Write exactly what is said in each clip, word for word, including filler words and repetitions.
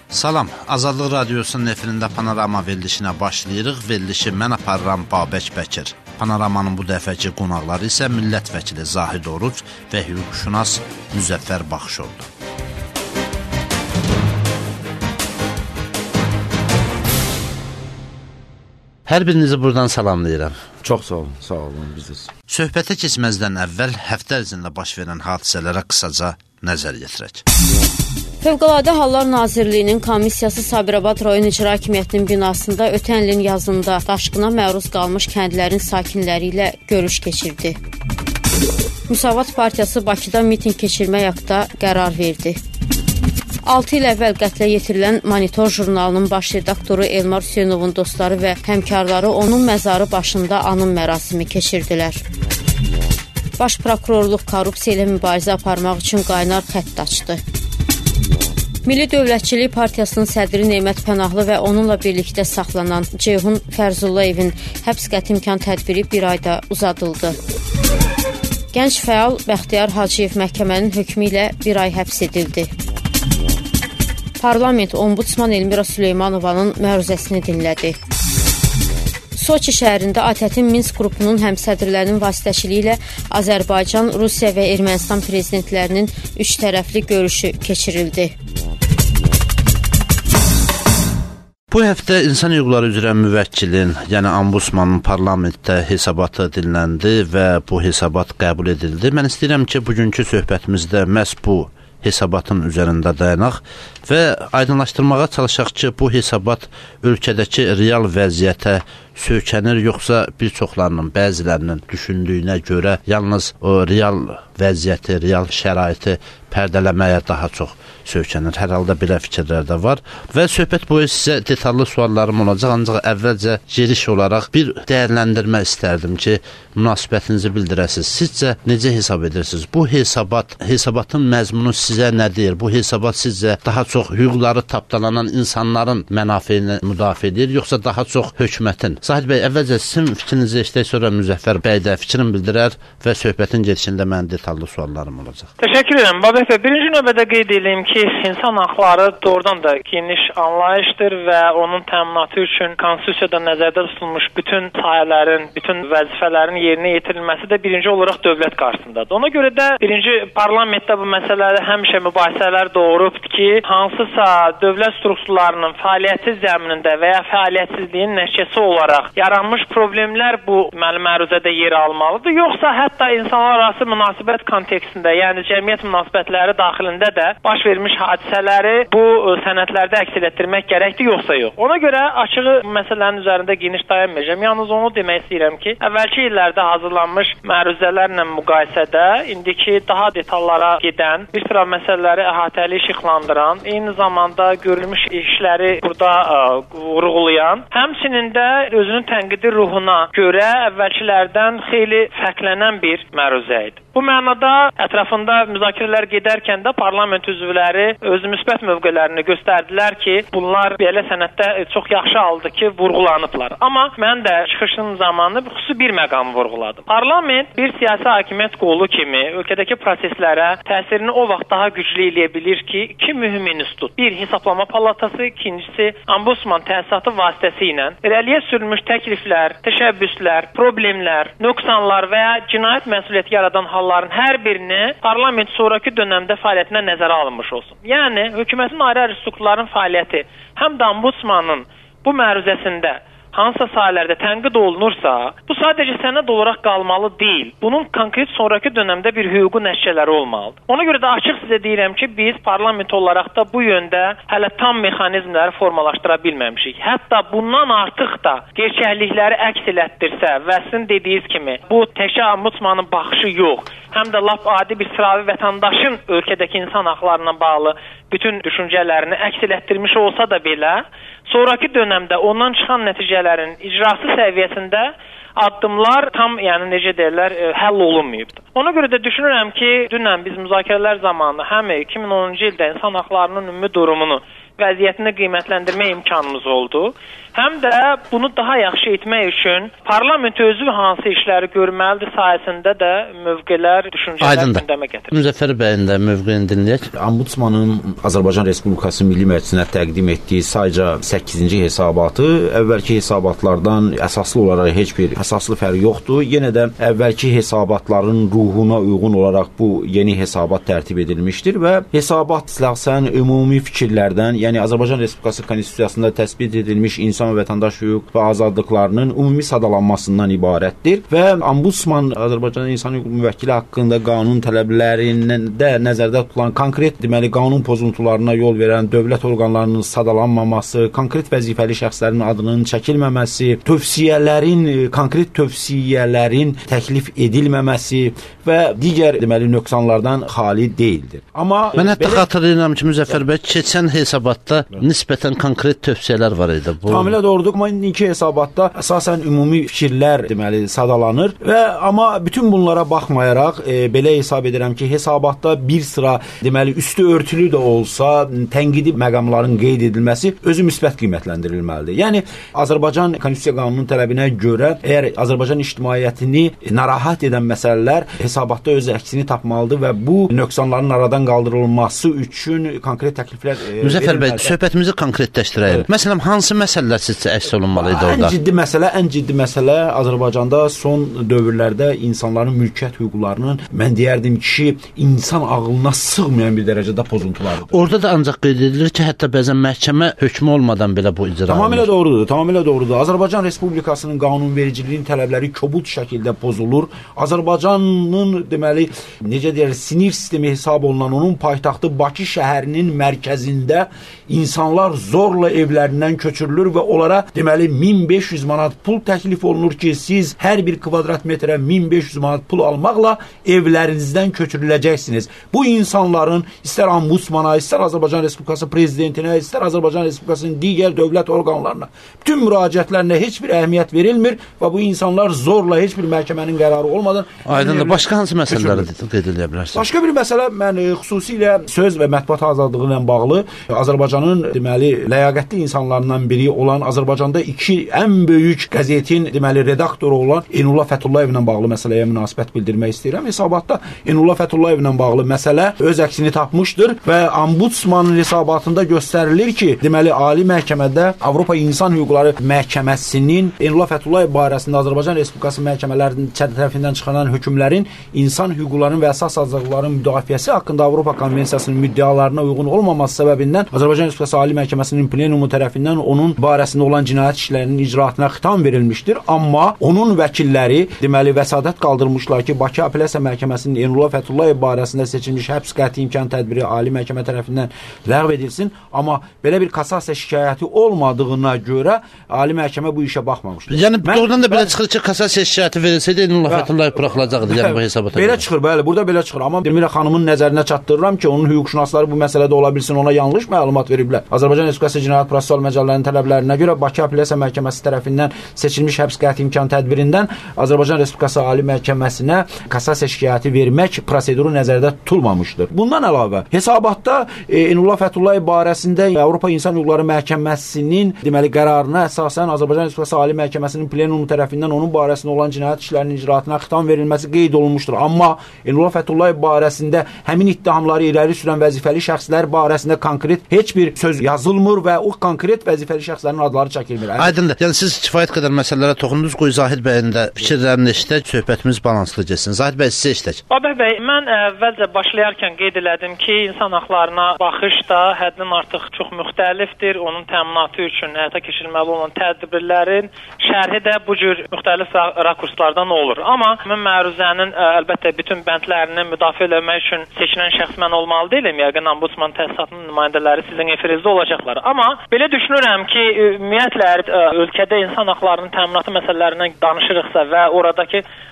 Salam, Azadlıq Radiosunun efirində Panorama verilişinə başlayırıq. Verilişi mən aparıram Babək Bəkir. Panoramanın bu dəfəki qonaqları isə millət vəkili Zahid Oruc və hüquqşünas Müzəffər Baxışoğlu. Hər birinizi buradan salamlayıram. Çox sağ olun, sağ olun biz. Söhbətə keçməzdən əvvəl həftə ərzində baş verən hadisələrə qısaca nəzər yetirək. Fövqəladə Hallar Nazirliyinin komissiyası Sabirabad rayon icra hakimiyyətinin binasında ötən ilin yazında daşqına məruz qalmış kəndlərin sakinləri ilə görüş keçirdi. Müsavat Partiyası Bakıda miting keçirmək haqqında qərar verdi. altı il əvvəl qətlə yetirilən Monitor jurnalının baş redaktoru Elmar Hüseynovun dostları və həmkarları onun məzarı başında anım mərasimi keçirdilər. Baş prokurorluq korrupsiya ilə mübarizə aparmaq üçün qaynar xətt açdı. Milli Dövlətçilik Partiyasının sədri Nemət Pənahlı və onunla birlikdə saxlanan Ceyhun Fərzullayevin həbs qəti imkan tədbiri bir ayda uzadıldı. Gənc fəal Bəxtiyar Hacıyev məhkəmənin hökmü ilə bir ay həbs edildi. Parlament Ombudsman Elmira Süleymanovanın məruzəsini dinlədi. Soçi şəhərində ATƏT-in Minsk qrupunun həmsədrlərinin vasitəçiliyi ilə Azərbaycan, Rusiya və Ermənistan prezidentlərinin üç tərəfli görüşü keçirildi. Bu həftə insan hüquqları üzrə müvəkkilin, yəni ombudsmanın parlamentdə hesabatı dinləndi və bu hesabat qəbul edildi. Mən istəyirəm ki, bugünkü söhbətimizdə məhz bu hesabatın üzərində dayanaq və aydınlaşdırmağa çalışaq ki, bu hesabat ölkədəki real vəziyyətə söykənir, yoxsa bir çoxlarının, bəzilərinin düşündüyünə görə yalnız o real vəziyyəti, real şəraiti pərdələməyə daha çox söykənir. Hər halda belə fikirlər də var və söhbət boyu sizə detallı suallarım olacaq, ancaq əvvəlcə giriş olaraq bir dəyərləndirmə istərdim ki, münasibətinizi bildirəsiniz. Sizcə necə hesab edirsiniz? Bu hesabat, hesabatın məzmunu sizə nə deyir? Bu hesabat sizcə daha çox hüquqları tapdalanan insanların mənafeyini müdafiə edir, yoxsa daha çox hökumətin? Zahid bəy, əvvəlcə sizin fikrinizi eşitək, sonra Müzəffər bəy də fikrini bildirər və söhbətin gedişində mənim detallı suallarım olacaq. Təşəkkür edirəm. Babək bəy, birinci növbədə qeyd edeyim ki, insan haqları doğrudan da geniş anlayışdır və onun təminatı üçün konstitusiyada nəzərdə tutulmuş bütün sahələrin, bütün vəzifələrin yerinə yetirilməsi də birinci olaraq dövlət qarşısındadır. Ona görə də birinci parlamentdə bu məsələdə həmişə mübahisələr doğurubdur ki, hansısa dövlət strukturlarının fəaliyyəti zəminində və ya fəaliyyətsizliyin nəticəsi olaraq yaranmış problemlər bu məruzədə yer almalıdır, yoxsa hətta insanlar arası münasibət kontekstində, yəni cəmiyyət münasibətləri daxilində də baş vermiş hadisələri bu sənədlərdə əks etdirmək gərəkdir, yoxsa yox. Ona görə açığı məsələnin üzərində geniş dayanmayacağam. Yalnız onu demək istəyirəm ki, əvvəlki illərdə hazırlanmış məruzələrlə müqayisədə indiki daha detallara gedən, bir sıra məsələləri əhatəli işıqlandıran, eyni zamanda görülmüş işləri burada ə, vurğulayan, həmçinin də özünün tənqidi ruhuna görə əvvəlkilərdən xeyli fərqlənən bir məruzə idi. Bu mənada ətrafında müzakirələr gedərkən də parlament üzvləri öz müsbət mövqelərini göstərdilər ki, bunlar belə sənəddə çox yaxşı aldı ki, vurğulanıblar. Amma mən də çıxışın zamanı xüsusi bir məqamı vurğuladım. Parlament bir siyasi hakimiyyət qolu kimi ölkədəki proseslərə təsirini o vaxt daha güclü eləyə bilir ki, iki mühüm institut, bir hesablama palatası, ikincisi ombudsman təsisatı vasitəsilə irəliyə sürülmüş təkliflər, təşəbbüslər, problemlər, nöqsanlar və ya cinayət məsuliyyəti yaradan halların hər birini parlament sonraki dönəmdə fəaliyyətinə nəzərə alınmış olsun. Yəni, hökumətin ayrı-ayrı strukturların fəaliyyəti həm də ombudsmanın bu məruzəsində hansısa sahələrdə tənqid olunursa, bu sadəcə sənəd olaraq qalmalı deyil. Bunun konkret sonraki dönəmdə bir hüquqi nəticələri olmalıdır. Ona görə də açıq sizə deyirəm ki, biz parlament olaraq da bu yöndə hələ tam mexanizmləri formalaşdıra bilməmişik. Hətta bundan artıq da gerçəklikləri əks elətdirsə və sizin dediyiniz kimi, bu təkcə ombudsmanın baxışı yox, həm də lap adi bir sıravi vətəndaşın ölkədəki insan haqlarına bağlı bütün düşüncələrini əks elətdirmiş olsa da belə, sonraki dönəmdə ondan çıxan nəticələrin icrası səviyyəsində addımlar tam, yəni necə deyirlər, həll olunmayıbdır. Ona görə də düşünürəm ki, dünən biz müzakirələr zamanı həm iki min onuncu ildə insan haqlarının ümumi durumunu vəziyyətini qiymətləndirmə imkanımız oldu. Həm də bunu daha yaxşı etmək üçün parlament özü hansı işləri görməlidir sayəsində də mövqelər, düşüncələr gündəmə gətirir. Müzəffər bəyin də mövqeyini dinləyək. Ombudsmanın Azərbaycan Respublikası Milli Məclisinə təqdim etdiyi sayca səkkizinci hesabatı əvvəlki hesabatlardan əsaslı olaraq heç bir əsaslı fərqi yoxdur. Yenə də əvvəlki hesabatların ruhuna uyğun olaraq bu yeni hesabat tərtib edilmişdir və hesabat əsasən ümumi fikirlərdən, yəni Azərbaycan Respublikası Konstitusiyasında təsbit edilmiş insan və vətəndaş hüquq və azadlıqlarının ümumi sadalanmasından ibarətdir və Ombudsman Azərbaycan İnsan Hüquq Müvəkkili haqqında qanun tələblərində nəzərdə tutulan konkret, deməli, qanun pozuntularına yol verən dövlət orqanlarının sadalanmaması, konkret vəzifəli şəxslərin adının çəkilməməsi, tövsiyələrin, konkret tövsiyələrin təklif edilməməsi və digər, deməli, nöqsanlardan xali deyildir. Amma mən hətta belə... xatırlayıram ki, Müzəffər bəy, keçən hesabatda nisbətən konkret tövsiyələr var idi. Bu Tamamilə doğrudur, amma indiki hesabatda əsasən ümumi fikirlər, deməli, sadalanır və amma bütün bunlara baxmayaraq e, belə hesab edirəm ki, hesabatda bir sıra, deməli, üstü örtülü də olsa tənqidi məqamların qeyd edilməsi özü müsbət qiymətləndirilməlidir. Yəni Azərbaycan Konstitusiya qanununun tələbinə görə əgər Azərbaycan ictimaiyyətini narahat edən məsələlər hesabatda öz əksini tapmalıdır və bu nöqsanların aradan qaldırılması üçün konkret təkliflər e, Müzəffər bəy, söhbətimizi konkretləşdirək. Evet. Məsələn, hansı məsələlər sizcə əks olunmalı idi orada? Ən ciddi məsələ, ən ciddi məsələ Azərbaycanda son dövrlərdə insanların mülkiyyət hüquqlarının, mən deyərdim ki, insan ağlına sığmayan bir dərəcədə pozuntularıdır. Orada da ancaq qeyd edilir ki, hətta bəzən məhkəmə hökmü olmadan belə bu icra olunur. Tamamilə doğrudur, tamamilə doğrudur. Azərbaycan Respublikasının qanunvericiliyinin tələbləri kobud şəkildə pozulur. Azərbaycanın, deməli, necə deyək, sinir sistemi hesab olunan onun paytaxtı Bakı şəhərinin mərkəzində insanlar zorla evlərindən köçürülür və onlara, deməli, min beş yüz manat pul təklif olunur ki, siz hər bir kvadrat metrə min beş yüz manat pul almaqla evlərinizdən köçürüləcəksiniz. Bu insanların istər Ombudsmana, istər Azərbaycan Respublikası prezidentinə, istər Azərbaycan Respublikasının digər dövlət orqanlarına, bütün müraciətlərinə heç bir əhəmiyyət verilmir və bu insanlar zorla heç bir məhkəmənin qərarı olmadan... Aydındır, başqa hansı məsələləri qeyd edə bilərsiniz? Başqa bir məsələ, mən xüsusilə söz və mətbuat azadlığı ilə bağlı Azərbaycanın, deməli, ləyaqətli insanlarından biri olan Azərbaycanda iki ən böyük qəzetin, deməli, redaktoru olan Enullah Fəthullayev ilə bağlı məsələyə münasibət bildirmək istəyirəm. Hesabatda Enullah Fəthullayev ilə bağlı məsələ öz əksini tapmışdır və Ombudsmanın hesabatında göstərilir ki, deməli, Ali Məhkəmədə Avropa İnsan Hüquqları Məhkəməsinin Enullah Fəthullayev barəsində Azərbaycan Respublikası məhkəmələrinin tərəfindən çıxaran hökmlərin insan hüquqlarının və əsas azadlıqların müdafiəsi haqqında Avropa Konvensiyasının müddəalarına uyğun olmaması səbəbindən Azərbaycan Respublikası Ali Məhkəməsinin plenumu tərəfindən onun barəsində olan cinayət işlərinin icraatına xitam verilmişdir. Amma onun vəkilləri, deməli, vəsadət qaldırmışlar ki, Bakı Apellyasiya Məhkəməsinin Enullah Fəthullayev barəsində seçilmiş həbs qəti imkan tədbiri Ali Məhkəmə tərəfindən ləğv edilsin. Amma belə bir kassasiya şikayəti olmadığına görə Ali Məhkəmə bu işə baxmamışdır. Yəni mən, doğrudan da belə mən, çıxır ki, kassasiya şikayəti verilsəydi Enullah Fəthullayev buraxılacaqdı, yəni bu hesabata. Belə çıxır, bəli, burada belə çıxır. Amma Mirə xanımın nəzərinə çatdırıram ki, onun hüquqşünasları bu məsələdə ola bilsin, ona yanlış məlumat veriblər. Azərbaycan Respublikası Cinayət Prosessual Məcəllələrinin tələblərinə görə Bakı Apellyasiya Məhkəməsi tərəfindən seçilmiş həbs qəti imkan tədbirindən Azərbaycan Respublikası Ali Məhkəməsinə kassasiya şikayəti vermək proseduru nəzərdə tutulmamışdır. Bundan əlavə, hesabatda e, Enullah Fəthullayev barəsində Avropa İnsan Hüquqları Məhkəməsinin, deməli, qərarına əsasən Azərbaycan Respublikası Ali Məhkəməsinin plenumu tərəfindən onun barəsində olan cinayət işlərinin icraatına xitam verilməsi qeyd olunmuşdur. Amma Enullah Fəthullayev barəsində həmin ittihamları irəli sürən vəzifəli şəxslər barəsində konkret heç bir söz yazılmır və o konkret vəzifəli şəxslərin adları çəkilmir. Aydındır. Yəni siz kifayət qədər məsələlərə toxundunuz. Qoy Zahid bəyin də fikirlərini eşitək, söhbətimiz balanslı keçsin. Zahid bəy, sizə eşitək. Babək bəy, mən əvvəlcə başlayarkən qeyd elədim ki, insan haqlarına baxış da həddən artıq çox müxtəlifdir. Onun təminatı üçün həyata keçirilməli olan tədbirlərin şərhi də bu cür müxtəlif rakurslardan olur. Amma mən məruzənin ə, əlbəttə bütün bəndlərini müdafiə etmək üçün seçilən şəxs mən olmalı deyiləm. Yəqin Ombudsman təsisatının nümayəndələri sizin efirinizdə olacaqlar. Amma belə düşünürəm ki, ümumiyyətlə ölkədə insan haqlarının təminatı məsələlərindən danışırıqsa və oradakı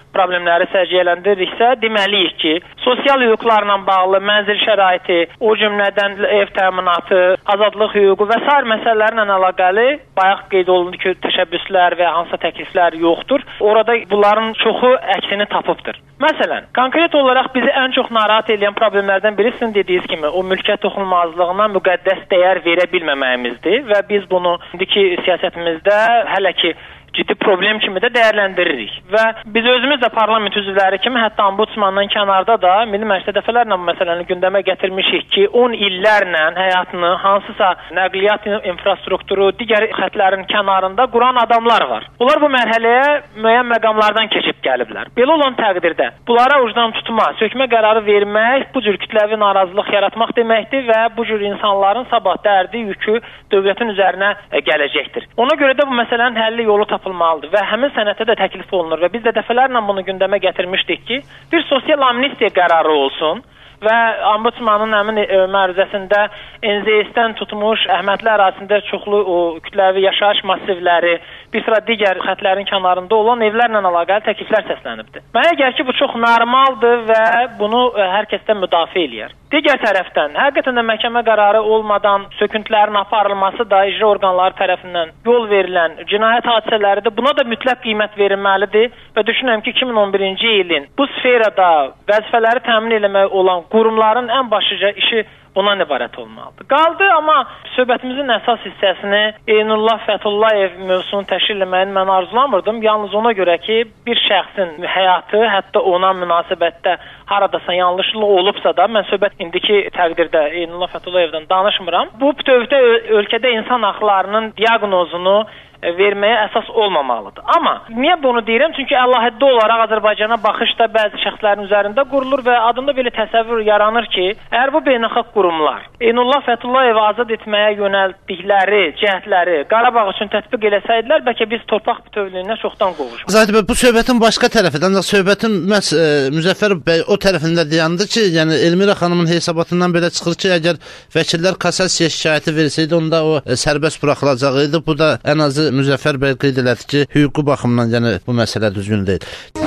problemləri səciyyələndiririksə, deməliyik ki, sosial hüquqlarla bağlı mənzil şəraiti, o cümlədən ev təminatı, azadlıq hüququ və sair məsələlərlə əlaqəli bayaq qeyd olundu ki, təşəbbüslər və hansısa təkliflər yoxdur. Orada bunların çoxu əksini tapıbdır. Məsələn, konkret olaraq bizi ən çox narahat edən problemlərdən biri sizin dediyiniz kimi o mülkiyyət toxunulmazlığına müqəddəs dəyər verə bilməməyimizdir və biz bunu indiki siyasətimizdə hələ ki ciddi problem kimi də dəyərləndiririk. Və biz özümüz də parlament üzvləri kimi, hətta ombudsmandan kənarda da Milli Məclisdə dəfələrlə bu məsələni gündəmə gətirmişik ki, on illərlə həyatını hansısa nəqliyyat infrastrukturu, digər xətlərin kənarında quran adamlar var. Bunlar bu mərhələyə müəyyən məqamlardan keçib gəliblər. Belə olan təqdirdə bunlara ucdan tutma, sökmə qərarı vermək bu cür kütləvi narazılıq yaratmaq deməkdir və bu cür insanların sabah dərdi, yükü dövlətin üzərinə gələcəkdir. Ona görə də bu məsələnin həlli yolu tapılmalıdır və həmin sənəddə də təklif olunur və biz də dəfələrlə bunu gündəmə gətirmişdik ki, bir sosial amnistiya qərarı olsun və ombudsmanın həmin məruzəsində N Z S-dən tutmuş Əhmədli ərazisində çoxlu o kütləvi yaşayış massivləri, bir sıra digər xətlərin kənarında olan evlərlə əlaqəli təkliflər səslənibdir. Mənə gəlir ki, bu çox normaldır və bunu hər kəsdən müdafiə eləyər. Digər tərəfdən, həqiqətən də məhkəmə qərarı olmadan söküntülərin aparılması da icra orqanları tərəfindən yol verilən cinayət hadisələridir. Buna da mütləq qiymət verilməlidir və düşünürəm ki, iki min on birinci ilin bu sferada vəzifələri təmin etmək olan qurumların ən başlıca işi bundan ibarət olmalıdır. Qaldı, amma söhbətimizin əsas hissəsini Eynullah Fəthullayev mövzusunu təşkil etməyini mən arzulamırdım. Yalnız ona görə ki, bir şəxsin həyatı, hətta ona münasibətdə haradasa yanlışlıq olubsa da, mən söhbət indiki təqdirdə Eynullah Fətullayevdən danışmıram. Bu bütövdə ölkədə insan haqlarının diaqnozunu verməyə əsas olmamalıdır. Amma niyə bunu deyirəm? Çünki əlahiddə olaraq Azərbaycana baxış da bəzi şəxslərin üzərində qurulur və adında belə təsəvvür yaranır ki, əgər bu beynəlxalq qurumlar Eynullah Fəthullayevi azad etməyə yönəldikləri cəhdləri Qarabağ üçün tətbiq eləsəydilər, bəlkə biz torpaq bütövlüyünə çoxdan qovuşmuşduq. Zahid bəy, bu söhbətin başqa tərəfidir. Ancaq söhbətin məhz e, Müzəffər bəy o tərəfində dayandı ki, yəni Elmira xanımın hesabatından belə çıxır ki, əgər vəkillər kassasiya şikayəti versəydi, onda o e, sərbəst buraxılacaqdı. Bu da ən azı Müzəffər bəy qeyd elədi ki, hüquqi baxımdan yəni bu məsələ düzgün deyil.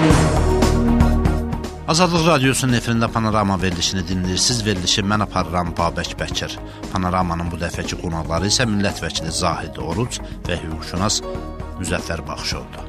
Azadlıq Radiosunun efirində Panorama verilişini dinləyirsiniz. Verilişi mən aparıram Babək Bəkir. Panoramanın bu dəfəki qonaqları isə millət vəkili Zahid Oruc və hüquqşünas Müzəffər Baxışoğlu.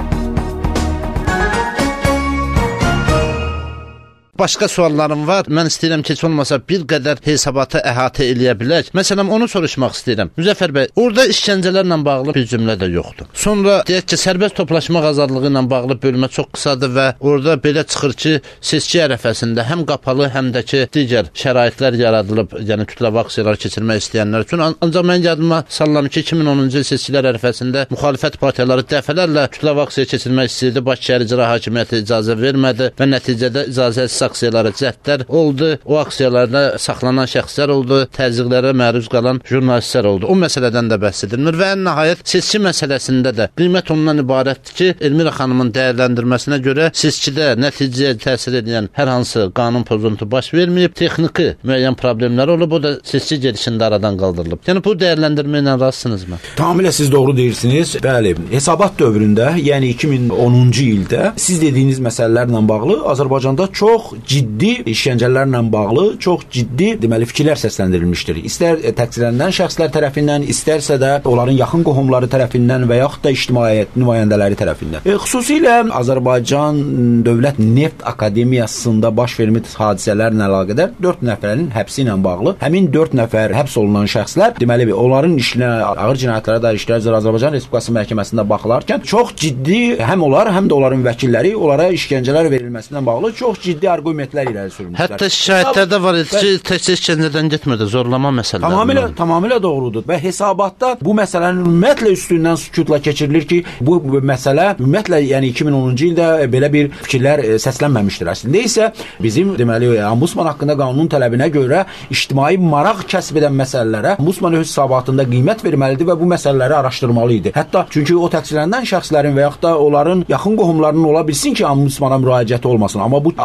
Başqa suallarım var. Mən istəyirəm ki, heç olmasa bir qədər hesabatı əhatə eləyə bilək. Məsələn, onu soruşmaq istəyirəm. Müzəffər bəy, orada işgəncələrlə bağlı bir cümlə də yoxdur. Sonra deyək ki, sərbəst toplaşmaq azadlığı ilə bağlı bölmə çox qısadır və orada belə çıxır ki, seçki ərəfəsində həm qapalı, həm də ki, digər şəraitlər yaradılıb, yəni kütləvi aksiyalar keçirmək istəyənlər üçün. Ancaq mən yadıma sallam ki, iki min onuncu il seçkilər ərəfəsində müxalifət partiyaları dəfələrlə kütləvi aksiya keçirmək istəyirdi. Bakı Şəhər İcra Hakimiyyəti icazə vermədi və nəticədə icazəsiz aksiyalara cəhdlər oldu. O aksiyalarda saxlanan şəxslər oldu, təzyiqlərə məruz qalan jurnalistlər oldu. O məsələdən də bəhs edilir və ən nəhayət seçki məsələsində də qiymət ondan ibarətdir ki, Elmira xanımın dəyərləndirməsinə görə seçkidə nəticəyə təsir edən hər hansı qanun pozuntu baş verməyib, texniki müəyyən problemlər olub, o da seçki gedişində aradan qaldırılıb. Yəni bu dəyərləndirmə ilə razısınızmı? Tamamilə siz doğru deyirsiniz. Bəli, hesabat dövründə, yəni iki min onuncu ildə siz dediyiniz məsələlərlə bağlı Azərbaycanda çox ciddi işgəncələrlə bağlı çox ciddi deməli fikirlər səsləndirilmişdir. İstər təqsirlənən şəxslər tərəfindən, istərsə də onların yaxın qohumları tərəfindən və yaxud da ictimaiyyət nümayəndələri tərəfindən. E, xüsusilə Azərbaycan Dövlət Neft Akademiyasında baş vermiş hadisələrlə əlaqədar dörd nəfərin həbsi ilə bağlı həmin dörd nəfər həbs olunan şəxslər deməli onların işinə ağır cinayətlərə dair işlər üzrə Azərbaycan Respublikası məhkəməsində baxılarkən çox ciddi həm onlar, həm də onların vəkilləri onlara işgəncələr verilməsindən bağlı çox ciddi arqumentlər irəli sürmüşlər. Hətta şikayətlərdə var idi ki, təkcə işgəncədən getmədi, zorlama məsələləri. Tamamilə, tamamilə doğrudur. Və hesabatda bu məsələnin ümumiyyətlə üstündən sükutla keçirilir ki, bu, bu məsələ ümumiyyətlə yəni iki min onuncu ildə belə bir fikirlər e, səslənməmişdir. Əslində isə bizim deməli ombudsman haqqında qanunun tələbinə görə ictimai maraq kəsb edən məsələlərə ombudsman öz hesabatında qiymət verməlidir və bu məsələləri araşdırmalı idi. Hətta çünki o təqsirlənən şəxslərin və yaxud da onların yaxın qohumlarının ola bilsin ki, ombudsmana müraciəti olmasın. Amma bu Azərbaycan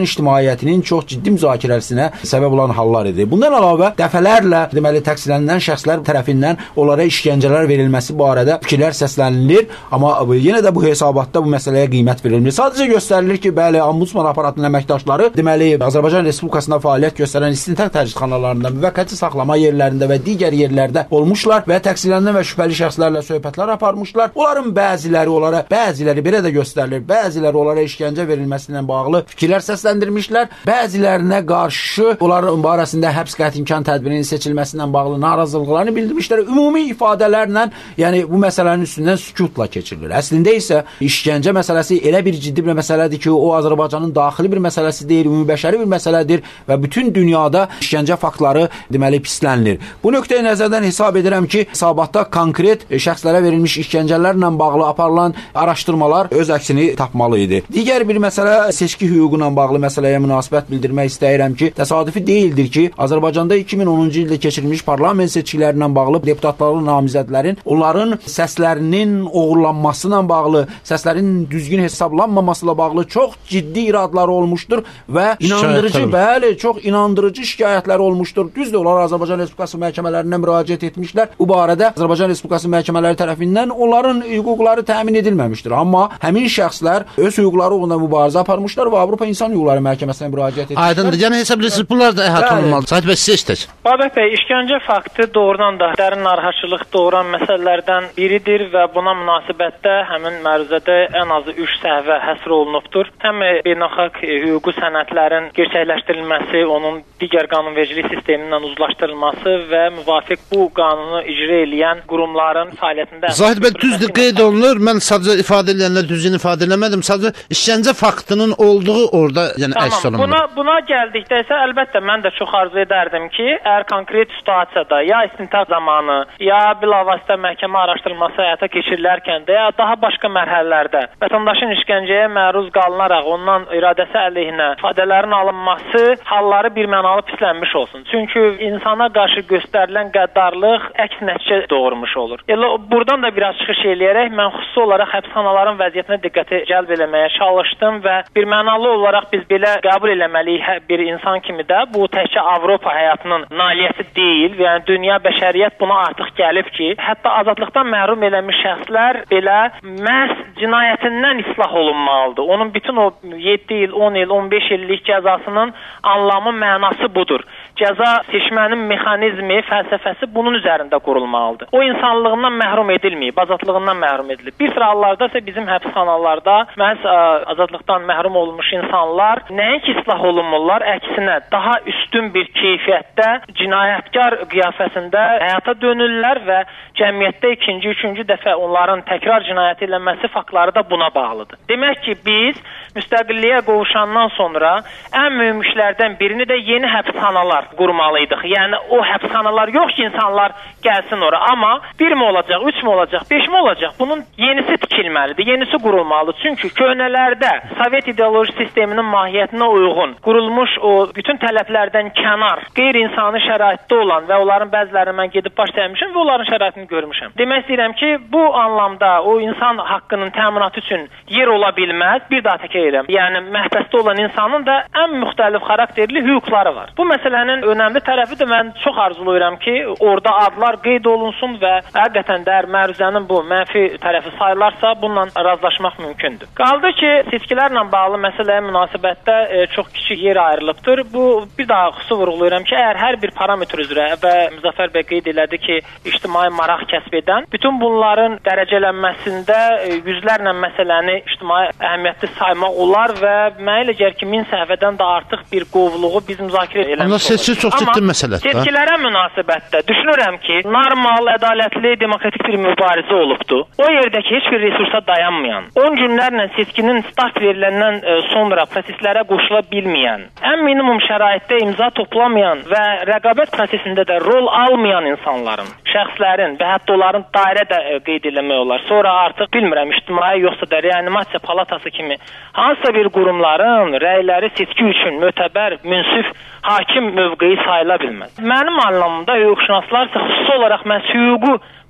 ictimaiyyətinin çox ciddi müzakirəsinə səbəb olan hallar idi. Bundan əlavə dəfələrlə deməli təqsirlənilən şəxslər tərəfindən onlara işgəncələr verilməsi barədə fikirlər səslənilir, amma yenə də bu hesabatda bu məsələyə qiymət verilmir. Sadəcə göstərilir ki, bəli, Ombudsman aparatının əməkdaşları deməli Azərbaycan Respublikasında fəaliyyət göstərən istintaq təcridxanalarında, müvəqqəti saxlama yerlərində və digər yerlərdə olmuşlar və təqsirlənilən və şübhəli şəxslərlə söhbətlər aparmışlar. Onların bəziləri onlara, bəziləri belə də göstərilir, bəziləri onlara işgəncə verilməsi ilə bağlı fikirlər səsləndirmişlər. Bəzilərinə qarşı onların barəsində həbs qəti imkan tədbirinin seçilməsindən bağlı narazılıqlarını bildirmişlər. Ümumi ifadələrlə, yəni bu məsələnin üstündən sükutla keçirilir. Əslində isə işgəncə məsələsi elə bir ciddi bir məsələdir ki, o Azərbaycanın daxili bir məsələsi deyil, ümumbəşəri bir məsələdir və bütün dünyada işgəncə faktları deməli pislənilir. Bu nöqteyi nəzərdən hesab edirəm ki, hesabatda konkret şəxslərə verilmiş işgəncələrlə bağlı aparılan araşdırmalar öz əksini tapmalı idi. Digər bir məsələ seçki hüququ ilə bağlı məsələyə münasibət bildirmək istəyirəm ki, təsadüfi deyildir ki, Azərbaycanda iki min onuncu ildə keçirilmiş parlament seçkilərinə bağlı deputatların, namizədlərin onların səslərinin oğurlanması ilə bağlı, səslərin düzgün hesablanmaması ilə bağlı çox ciddi iradları olmuşdur və inandırıcı, bəli, çox inandırıcı şikayətləri olmuşdur. Düzdür, onlar Azərbaycan Respublikası məhkəmələrinə müraciət etmişlər. Bu barədə Azərbaycan Respublikası məhkəmələri tərəfindən onların hüquqları təmin edilməmişdir. Amma həmin şəxslər öz hüquqları uğrunda mübarizə aparmışlar və Avropa İnsan Hüquqları Məhkəməsinə müraciət etmişlər. Aydındır. Yəni hesab edirsiniz, bunlar da əhatə olunmalı. Sahib bəy, siz istək. Babək bəy, işgəncə faktı doğrudan da dərin narahatçılıq doğuran məsələlərdən biridir və buna münasibətdə həmin məruzədə ən azı üç səhvə həsr olunubdur. Həm beynəlxalq hüquqi sənədlərin gerçəkləşdirilməsi, onun digər qanunvericilik sistemindən uzlaşdırılması və müvafiq bu qanunu icra edən qurumların fəaliyyətində. Zahid bəy, düzdür, qeyd olunur. Mən sadəcə ifadə edənlər düzgün ifadə eləmədim. Sadəcə işgəncə faktının olduğu orada, yəni tamam, əks olunur. Buna buna gəldikdə isə əlbəttə mən də çox arzu edərdim ki, əgər konkret situasiyada ya istintaq zamanı, ya bilavasitə məhkəmə araşdırılması həyata keçirilərkən də ya daha başqa mərhələlərdə vətəndaşın işgəncəyə məruz qalınaraq ondan iradəsi əleyhinə ifadələrin alınması halları birmənalı pislənmiş olsun. Çünki insana qarşı göstərilən qəddarlıq əks nəticə doğurmuş olur. Elə buradan da biraz çıxış eləyərək mən xüsusi olaraq həbsxanaların vəziyyətinə diqqəti cəlb eləməyə çalışdım və birmənalı olaraq biz belə qəbul eləməliyik bir insan kimi də bu təkcə Avropa həyatının nailiyyəti deyil və yəni dünya bəşəriyyət buna artıq gəlib ki, hətta azadlıqdan məhrum edilmiş şəxslər belə məhz cinayətindən islah olunmalıdır. Onun bütün o yeddi il, on il, on beş illik cəzasının anlamı, mənası budur. Cəza seçmənin mexanizmi, fəlsəfəsi bunun üzərində qurulmalıdır. O insanlığından məhrum edilməyib, azadlığından məhrum edilib. Bir sıra hallarda isə bizim həbsxanalarda məhz azadlıqdan məhrum olmuş insanlar nəinki islah olunmurlar, əksinə daha üstün bir keyfiyyətdə cinayətkar qiyafəsində həyata dönürlər və cəmiyyətdə ikinci, üçüncü dəfə onların təkrar cinayət edilməsi faktları da buna bağlıdır. Demək ki, biz müstəqilliyə qovuşandan sonra ən mühüm işlərdən birini də yeni həbsxanalar qurmalıydıq. Yəni o həbsxanalar yox ki, insanlar gəlsin ora. Amma bir mi olacaq, üç mü olacaq, beş mi olacaq? Bunun yenisi tikilməlidir, yenisi qurulmalıdır. Çünki köhnələrdə Sovet ideoloji sisteminin mahiyyətinə uyğun qurulmuş o bütün tələblərdən kənar, qeyri-insani şəraitdə olan və onların bəzilərini mən gedib baş dəymişəm və onların şəraitini görmüşəm. Demək istəyirəm ki, bu anlamda o insan haqqının təminatı üçün yer ola bilməz. Bir daha təkrar edirəm. Yəni məhbəsdə olan insanın da ən müxtəlif xarakterli hüquqları var. Bu məsələnin önəmli tərəfi də mən çox arzulayıram ki, orada adlar qeyd olunsun və həqiqətən də məruzənin bu mənfi tərəfi sayılarsa, bununla razılaşmaq mümkündür. Qaldı ki, seçkilərlə bağlı məsələyə münasibətdə e, çox kiçik yer ayrılıbdır. Bu bir daha xüsusi vurğulayıram ki, əgər hər bir parametr üzrə və Müzəffər bəy qeyd elədi ki, ictimai maraq kəsb edən bütün bunların dərəcələnməsində e, yüzlərlə məsələni ictimai əhəmiyyətli saymaq olar və mənə elə gəlir ki, min səhvədən də artıq bir qovluğu biz müzakirə eləmiş oluruz. Seçki çox ciddi məsələdir. Amma seçkilərə münasibətdə düşünürəm ki, normal, ədalətli, demokratik bir mübarizə olubdur. O yerdəki heç bir resursa dayanmayan, on günlərlə seçkinin start veriləndən sonra proseslərə qoşula bilməyən, ən minimum şəraitdə imza toplamayan və rəqabət prosesində də rol almayan insanların, şəxslərin və hətta onların dairə də qeyd eləmək olar. Sonra artıq bilmirəm, ictimai yoxsa da reanimasiya palatası kimi hansısa bir qurumların rəyləri seçki üçün mötəbər, münsif, hakim mövqeyi sayıla bilməz. Mənim anlamımda hüquqşünaslar xüsusi olaraq məhz hüququ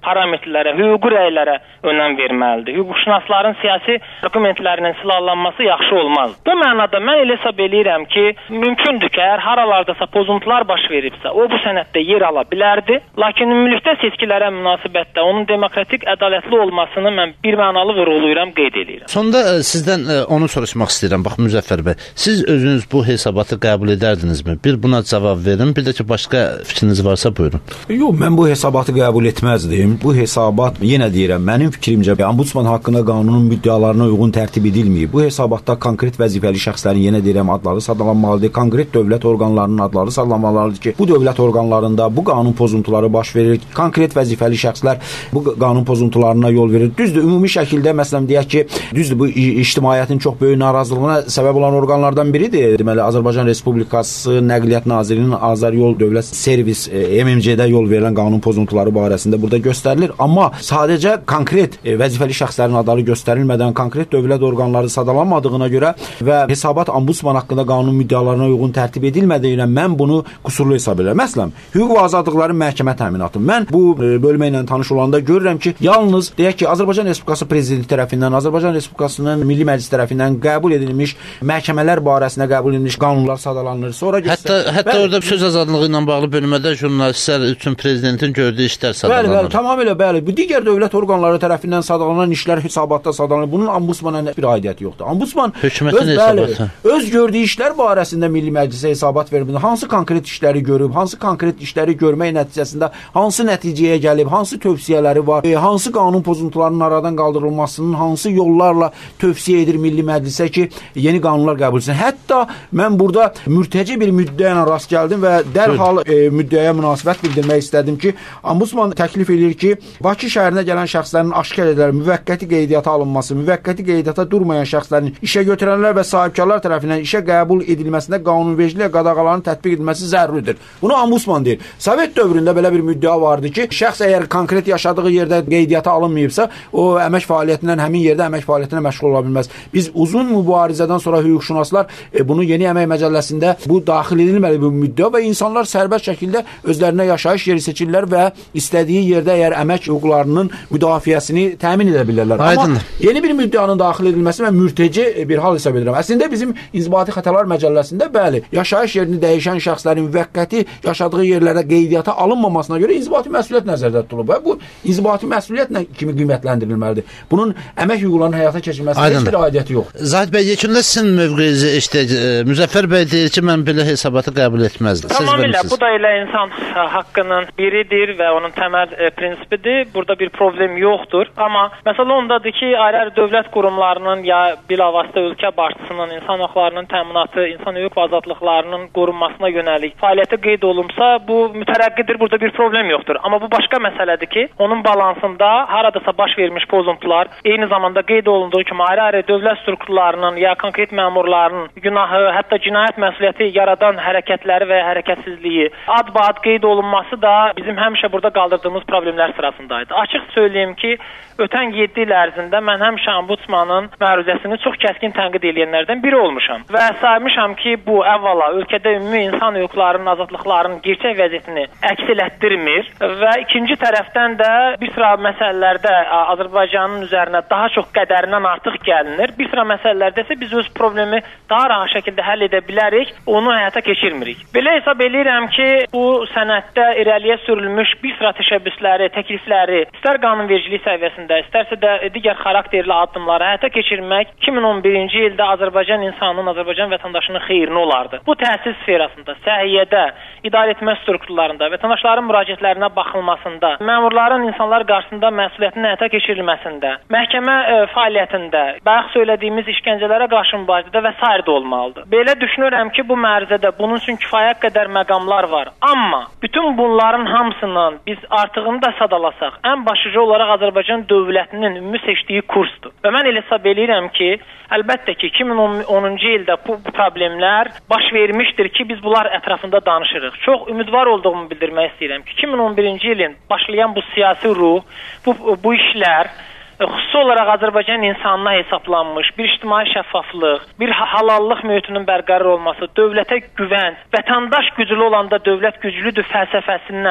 parametrlərə, hüquqi rəylərə önəm verməlidir. Hüquqşünasların siyasi dokumentlərinin silahlanması yaxşı olmaz. Bu mənada mən elə hesab eləyirəm ki, mümkündür ki, əgər haralardasa pozuntular baş veribsə, o bu sənəddə yer ala bilərdi. Lakin ümumilikdə seçkilərə münasibətdə onun demokratik, ədalətli olmasını mən bir mənalı vurğulayıram, qeyd edirəm. Sonda ə, sizdən ə, onu soruşmaq istəyirəm. Bax Müzəffər bəy, siz özünüz bu hesabatı qəbul edərdinizmi? Bir buna cavab verin, bir də ki, başqa fikriniz varsa buyurun. Yox, mən bu hesabatı qəbul etməzdim. Bu hesabat, yenə deyirəm, mənim fikrimcə Ombudsman haqqında qanunun müddəalarına uyğun tərtib edilməyib. Bu hesabatda konkret vəzifəli şəxslərin, yenə deyirəm, adları sadalanmalıdır. Konkret dövlət orqanlarının adları sadalanmalıdır ki, bu dövlət orqanlarında bu qanun pozuntuları baş verir. Konkret vəzifəli şəxslər bu qanun pozuntularına yol verir. Düzdür, ümumi şəkildə məsələn deyək ki, düzdür, bu ictimaiyyətin çox böyük narazılığına səbəb olan orqanlardan biridir. Deməli, Azərbaycan Respublikası Nəqliyyat Nazirliyinin Azər Yol Dövlət Servis M M C-də yol verilən qanun pozuntuları barəsində burada göstərilir. Amma sadəcə konkret vəzifəli şəxslərin adları göstərilmədən konkret dövlət orqanları sadalanmadığına görə və hesabat Ombudsman haqqında qanun müddəalarına uyğun tərtib edilmədiyinə mən bunu qüsurlu hesab edirəm. Məsələn, hüquq və azadlıqların məhkəmə təminatı. Mən bu bölmə ilə tanış olanda görürəm ki, yalnız deyək ki, Azərbaycan Respublikası Prezidenti tərəfindən, Azərbaycan Respublikasının Milli Məclis tərəfindən qəbul edilmiş məhkəmələr barəsində qəbul edilmiş qanunlar sadalanır. Sonra hətta hətta bəli, orada söz azadlığı ilə bağlı bölmədə jurnalistlər üçün prezidentin gördüyü işlər sadalanır. Bəli, bəli, tamamilə bəli. Bu digər dövlət orqanları tərəfindən sadalanan işlər hesabatda sadalanır. Bunun Ombudsmana bir aidiyyəti yoxdur. Ombudsman hökumətin hesabatı. Öz gördüyü işlər barəsində Milli Məclisə hesabat vermir. Hansı konkret işləri görüb, hansı konkret işləri görmək nəticəsində hansı nəticəyə gəlib, hansı tövsiyələri var, e, hansı qanun pozuntularının aradan qaldırılmasının hansı yollarla tövsiyə edir Milli Məclisə ki, yeni qanunlar qəbul etsin. Hətta mən burada mürtəci bir müddəyə rast gəldim və dərhal e, müddəyə münasibət bildirmək istədim ki, Ombudsman təklif edir ki, Bakı şəhərinə gələn şəxslərin aşkar edilərək müvəqqəti qeydiyyata alınması, müvəqqəti qeydiyyata durmayan şəxslərin işə götürənlər və sahibkarlar tərəfindən işə qəbul edilməsində qanunvericilik qadağaların tətbiq edilməsi zəruridir. Bunu Ombudsman deyir. Sovet dövründə belə bir müddəa vardı ki, şəxs əgər konkret yaşadığı yerdə qeydiyyata alınmayıbsa, o əmək fəaliyyətindən həmin yerdə əmək fəaliyyətinə məşğul ola bilməz. Biz uzun mübarizədən sonra hüquqşünaslar e, bunu Yeni Əmək Məcəlləsində bu daxil edilməli bir müddəa və insanlar sərbəst şəkildə özlərinə yaşayış yeri seçirlər və istədiyi yerdə əgər əmək hüquqlarının müdafiəsini təmin edə bilirlər. Amma yeni bir müddəanın daxil edilməsi mən mürteci bir hal hesab edirəm. Əslində bizim İnzibati Xətalar Məcəlləsində bəli, yaşayış yerini dəyişən şəxslərin müvəqqəti yaşadığı yerlərdə qeydiyyata alınmamasına görə inzibati məsuliyyət nəzərdə tutulub və bu inzibati məsuliyyətlə kimi qiymətləndirilməlidir. Bunun əmək hüquqlarının həyata keçirilməsinə heç bir aidiyyəti yoxdur. Zahid bəy, yekunda sizin mövqeyinizi eşitdik. Müzəffər bəy deyir ki, mən belə hesabatı qəbul etməzdim. Tamamilə, bu da elə insan haqqının biridir və onun təməl e, prinsipidir. Burada bir problem yoxdur. Amma məsələ ondadır ki, ayrı-ayrı dövlət qurumlarının ya bilavasitə ölkə başçısının insan hüquqlarının təminatı, insan hüquq və azadlıqlarının qorunmasına yönəlik fəaliyyəti qeyd olunsa, bu mütərəqqidir. Burada bir problem yoxdur. Amma bu başqa məsələdir ki, onun balansında haradasa baş vermiş pozuntular, eyni zamanda qeyd olunduğu kimi ayrı-ayrı dövlət strukturlarının ya konkret məmurlarının günahı, hətta cinayət məsuliyyəti yaradan hərəkətləri və hərəkətsizliyi ad-ba-ad qeyd olunması da bizim həmişə burada qaldırdığımız problemlər sırasındaydı. Açıq söyləyim ki, ötən yeddi il ərzində mən həmişə Ombudsmanın məruzəsini çox kəskin tənqid edənlərdən biri olmuşam və saymışam ki, bu əvvəla ölkədə ümumi insan hüquqlarının, azadlıqlarının gerçək vəziyyətini əks etdirmir və ikinci tərəfdən də bir sıra məsələlərdə Azərbaycanın üzərinə daha çox qədərindən artıq gəlinir. Bir sıra məsələlərdə isə biz öz problemi daha rahat şəkildə həll edə bilərik, onu həyata keçirmirik. Belə hesab edirəm ki, bu sənəddə irəliyə sürülmüş bir sıra təşəbbüsləri, təklifləri, istər qanunvericilik səviyyəsində, istərsə də digər xarakterli addımları həyata keçirmək iki min on birinci ildə Azərbaycan insanının, Azərbaycan vətəndaşının xeyrinə olardı. Bu təhsil sferasında, səhiyyədə, idarəetmə strukturlarında, vətəndaşların müraciətlərinə baxılmasında, məmurların insanlar qarşısında məsuliyyətinin həyata keçirilməsində, məhkəmə e, fəaliyyətində, bayaq söylədiyimiz işgəncələrə qarşı mübarizədə və sair də olmalıdır. Belə düşünürəm ki, bu mərzədə bunun üçün kifayət qədər məqamlar var. Amma bütün bunların hamısından biz artığını da sadalasaq, ən başlıca olaraq Azərbaycan dövlətinin ümumi seçdiyi kursdur. Və mən elə hesab edirəm ki, əlbəttə ki, iki min onuncu ildə bu problemlər baş vermişdir ki, biz bunlar ətrafında danışırıq. Çox ümidvar olduğumu bildirmək istəyirəm ki, iki min on birinci ilin başlayan bu siyasi ruh, bu, bu işlər xüsusi olaraq Azərbaycan insanına hesablanmış bir ictimai şəffaflıq, bir halallıq mühitinin bərqərar olması, dövlətə güvənc, vətəndaş güclü olanda dövlət güclüdür fəlsəfəsindən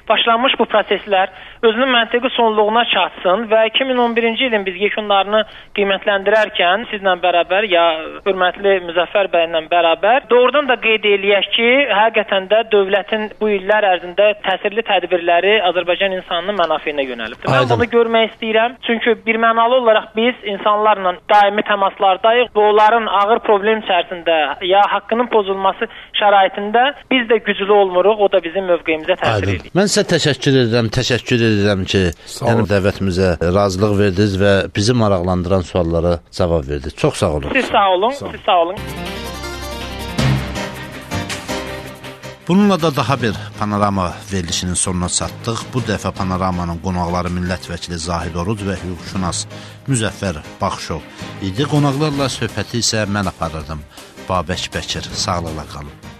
başlanmış bu proseslər özünün məntiqi sonluğuna çatsın və iki min on birinci ilin biz yekunlarını qiymətləndirərkən sizlə bərabər ya hörmətli Müzəffər bəylə bərabər doğrudan da qeyd eləyək ki, həqiqətən də dövlətin bu illər ərzində təsirli tədbirləri Azərbaycan insanının mənafeyinə yönəlibdir. Mən bunu görmək istəyirəm. Çünki birmənalı olaraq biz insanlarla daimi təmaslardayıq və onların ağır problem içərisində ya haqqının pozulması şəraitində biz də güclü olmuruq, o da bizim mövqeyimizə təsir edir. Mən sizə təşəkkür edirəm, təşəkkür edirəm ki, yəni dəvətimizə razılıq verdiniz və bizi maraqlandıran suallara cavab verdiniz. Çox sağ olun. Siz sağ olun, sağ olun. Siz sağ olun. Bununla da daha bir panorama verilişinin sonuna çatdıq. Bu dəfə panoramanın qonaqları millət vəkili Zahid Oruc və hüquqşünas Müzəffər Baxşov idi. Qonaqlarla söhbəti isə mən aparırdım. Babək Bəkir, sağlıqla qalın.